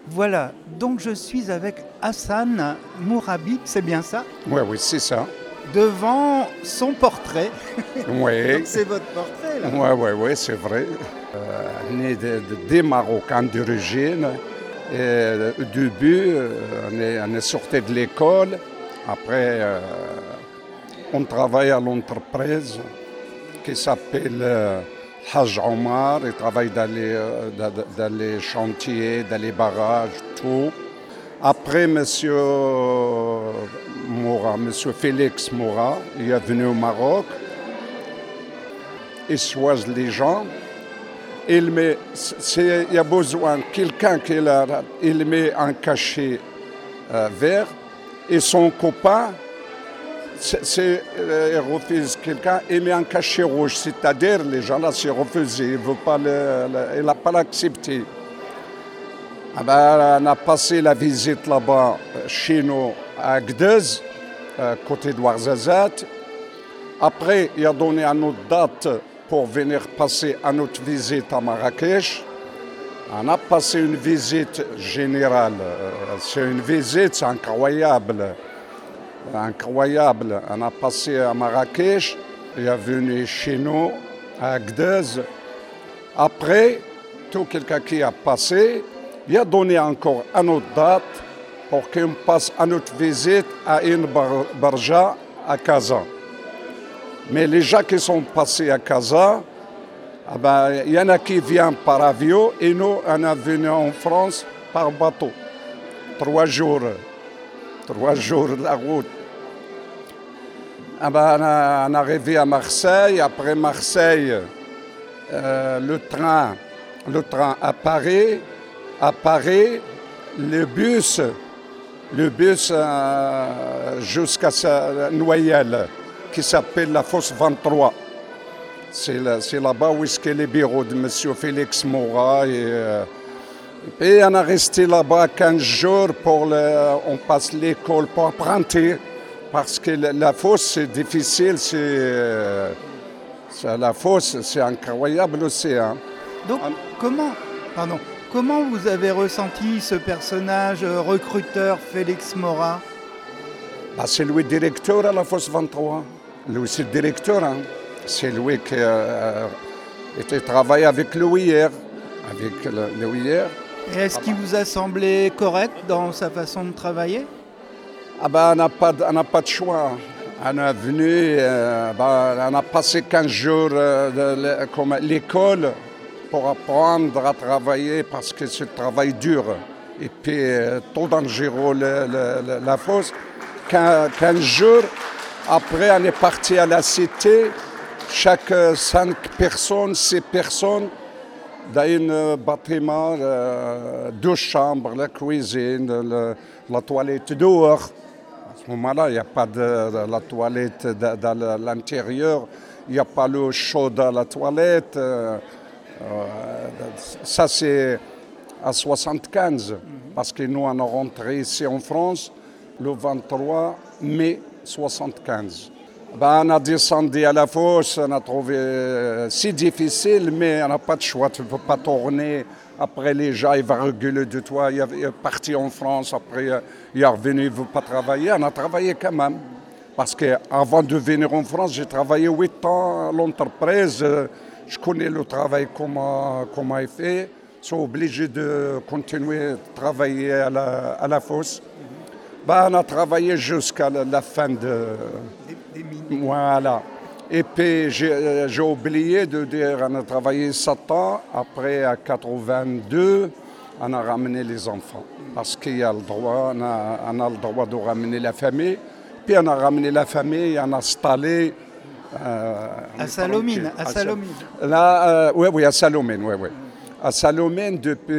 Voilà, donc je suis avec Hassan Mourabi, c'est bien ça, Oui, c'est ça. devant son portrait. Donc Oui, c'est votre portrait là. oui, c'est vrai. Né des Marocains d'origine. Et au début, on est sorti de l'école. Après, on travaille à l'entreprise qui s'appelle Haj Omar. Il travaille dans les chantiers, dans les barrages, tout. Après, Monsieur Félix Moura, il est venu au Maroc. Il choisit les gens. Il y a besoin de quelqu'un il met un cachet vert et son copain, il refuse quelqu'un, il met un cachet rouge. C'est-à-dire, les gens là, s'est refusé, il n'a pas l'accepté. On a passé la visite là-bas chez nous à Gdez, côté de Ouarzazate. Après, il a donné une autre date pour venir passer une autre visite à Marrakech. On a passé une visite générale. C'est une visite incroyable. Incroyable. On a passé à Marrakech. Il est venu chez nous à Gdez. Après, tout quelqu'un qui a passé, il a donné encore une autre date pour qu'on passe une autre visite à une Barja à Casa. Mais les gens qui sont passés à Casa, il y en a qui viennent par avion et nous, on est venus en France par bateau. 3 jours. 3 jours de la route. On est arrivé à Marseille. Après Marseille, le train à Paris. À Paris, le bus jusqu'à Noyelles, qui s'appelle la Fosse 23. C'est là-bas où est-ce que les bureaux de M. Félix Moura. Et on a resté là-bas 15 jours on passe l'école pour apprendre. Parce que la fosse, c'est difficile. La fosse, c'est incroyable aussi. Hein. Donc comment vous avez ressenti ce personnage recruteur Félix Moura? C'est lui le directeur à la Fosse 23. Lui, c'est le directeur. Hein. C'est lui qui était travaillé avec l'OIR. Et est-ce qu'il vous a semblé correct dans sa façon de travailler? On n'a pas de choix. On est venu, on a passé 15 jours comme à l'école pour apprendre à travailler parce que c'est un travail dur. Et puis, tout dangereux, la fosse. 15 jours, après, on est parti à la cité. Chaque 5 personnes, 6 personnes, dans un bâtiment, 2 chambres, la cuisine, la toilette dehors. À ce moment-là, il n'y a pas de la toilette dans l'intérieur, il n'y a pas l'eau chaude à la toilette. Ça, c'est à 75, parce que nous, on est rentré ici en France le 23 mai 75. On a descendu à la fosse, on a trouvé si difficile, mais on n'a pas de choix. Tu ne peux pas tourner. Après, les gens, ils vont reculer de toi. Il est parti en France, après, il est revenu, il ne veut pas travailler. On a travaillé quand même. Parce qu'avant de venir en France, j'ai travaillé 8 ans à l'entreprise. Je connais le travail, comment il fait. Ils sont obligés de continuer à travailler à la fosse. On a travaillé jusqu'à la fin Des mines. Voilà. Et puis, j'ai oublié de dire, on a travaillé 7 ans. Après, à 82, on a ramené les enfants. Parce qu'il y a le droit, on a le droit de ramener la famille. Puis, on a ramené la famille, on a installé... À Salomine. Là, oui, à Salomine, oui. À Salomine, depuis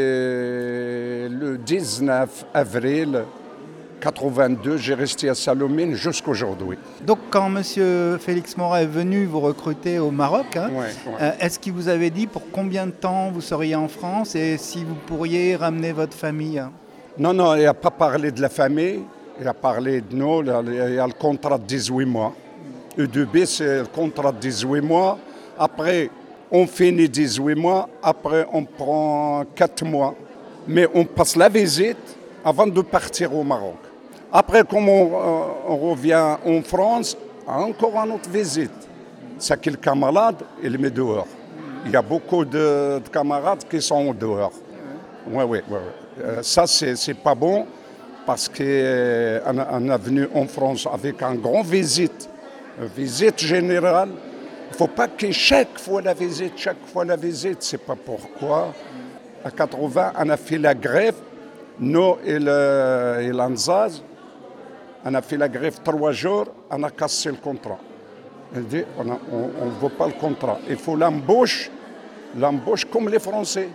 le 19 avril 82, j'ai resté à Salomine jusqu'à aujourd'hui. Donc quand M. Félix Moura est venu vous recruter au Maroc, est-ce qu'il vous avait dit pour combien de temps vous seriez en France et si vous pourriez ramener votre famille? Non, il n'a pas parlé de la famille, il a parlé de nous, il y a le contrat de 18 mois. Au début, c'est le contrat de 18 mois. Après, on finit 18 mois. Après, on prend 4 mois mais on passe la visite avant de partir au Maroc. Après, comme on revient en France, encore une autre visite. C'est quelqu'un malade, il le met dehors. Il y a beaucoup de camarades qui sont dehors. Oui. Ça, c'est pas bon parce qu'on est venu en France avec une grande visite générale. Il ne faut pas que chaque fois la visite, c'est pas pourquoi. À 80, on a fait la grève, nous et l'Anzaz. On a fait la grève 3 jours, on a cassé le contrat. On dit, on ne veut pas le contrat. Il faut l'embauche comme les Français.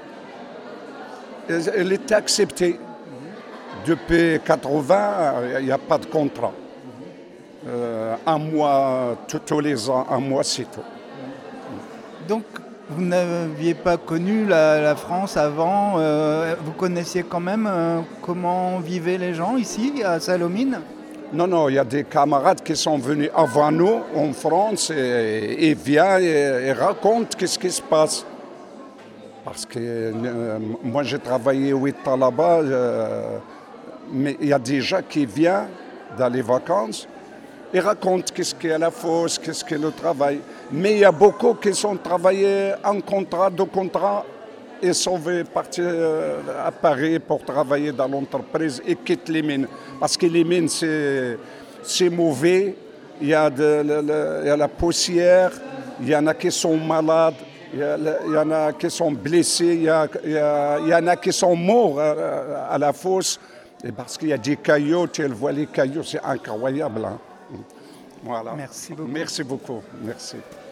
Elle était acceptée. Depuis 80, il n'y a pas de contrat. Un mois, tous les ans, un mois, c'est tout. Donc, vous n'aviez pas connu la France avant. Vous connaissiez quand même comment vivaient les gens ici, à Sallaumines? Non, il y a des camarades qui sont venus avant nous en France et ils viennent et racontent qu'est-ce qui se passe. Parce que moi, j'ai travaillé 8 ans là-bas, mais il y a des gens qui viennent dans les vacances et racontent qu'est-ce qu'est la fosse, qu'est-ce qu'est le travail. Mais il y a beaucoup qui sont travaillés en contrat, 2 contrats, et sont partir à Paris pour travailler dans l'entreprise et quittent les mines. Parce que les mines, c'est mauvais, il y a la poussière, il y en a qui sont malades, il y en a qui sont blessés, il y en a qui sont morts à la fosse. Et parce qu'il y a des cailloux, tu vois les cailloux, c'est incroyable. Hein. Voilà. Merci beaucoup. Merci beaucoup. Merci.